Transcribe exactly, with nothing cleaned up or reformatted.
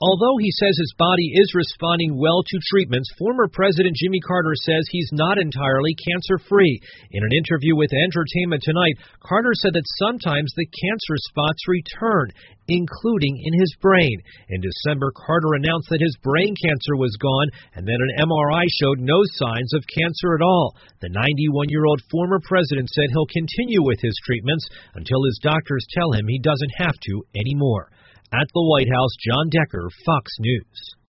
Although he says his body is responding well to treatments, former President Jimmy Carter says he's not entirely cancer-free. In an interview with Entertainment Tonight, Carter said that sometimes the cancer spots return, including in his brain. In December, Carter announced that his brain cancer was gone, and that an M R I showed no signs of cancer at all. The ninety-one-year-old former president said he'll continue with his treatments until his doctors tell him he doesn't have to anymore. At the White House, John Decker, Fox News.